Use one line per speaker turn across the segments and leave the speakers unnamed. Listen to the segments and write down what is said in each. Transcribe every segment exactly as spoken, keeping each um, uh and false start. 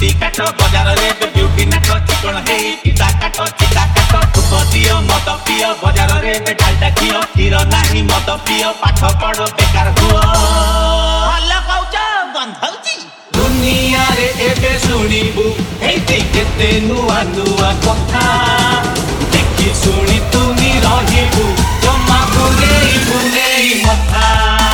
छुट्टी काट बजार रे ब्यूटी नाक चिकन हे चिता काट चिता काट धूप दियो मत पियो बजार रे डालडा कियो क्षीर नाही मत पियो पाठ पढ़ बेकार हुओ भल कहूच गंधौची दुनिया रे एबे सुनिबु हेते केते नुआ नुआ कथा देखि सुनी तुनी रहिबु जमा बुलेई बुलेई मथा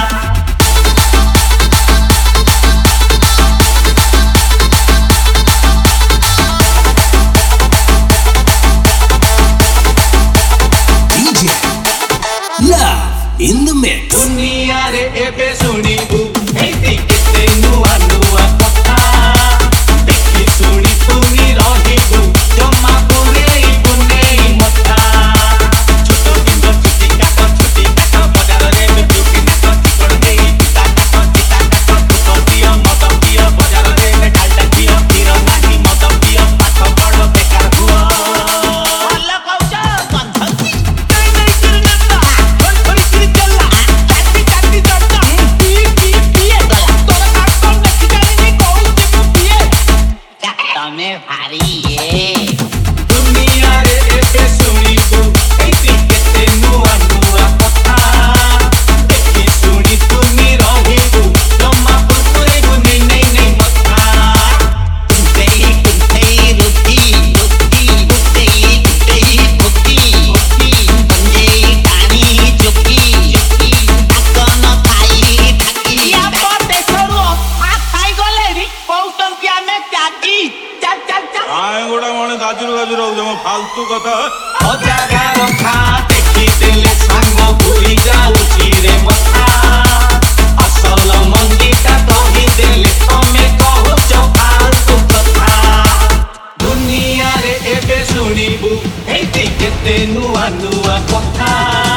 In the mix.
दुनिया रे एबे सुनिबु हेते केते नुआ नुआ कथा देखि सुनी तुनी रहिबु जमा बुलेई बुलेई मथा छोटो बिंदु छुट्टी काट छुट्टी काट बजार रे ब्यूटी नाक चिकन हे चिता काट चिता काट धूप दियो मत पियो बजार रे डालडा कियो क्षीर नाही मत पियो पाठ पढ़ बेकार हुओ भल कहूच गंधौची नहीं नहीं किरनता थोड़ी थोड़ी चला चाटी चाटी चढ़ता पी पी पिए गला तोरा काट कर देखि जानी कहू देबो पिए तमे भारी ए दुनिया रे एबे सुनिबु हेती केते नुआ नुआ कथा देखि सुनी तुनी रहिबु जमा बुलेई बुलेई नहीं नहीं मथा कुंतेई कुंतेई रुती रुती कुंतेई कुंतेई भुक्ति भुक्ति पंजेई टाणी चुकी चुकी ताकन खाई ठाकी या पते सरो आ खाई गले री पौतन क्या में त्यागी चल चल चल
आए गोड़ा माने गाजुर गाजुर हो जमा फालतू कथा
अजागा रखा देखि देले सांग भूली जाउची रे मथा असल मंगीटा कहि देले तमे कहूच फालतू कथा दुनिया रे एबे सुनिबु हेते केते नुआ नुआ कथा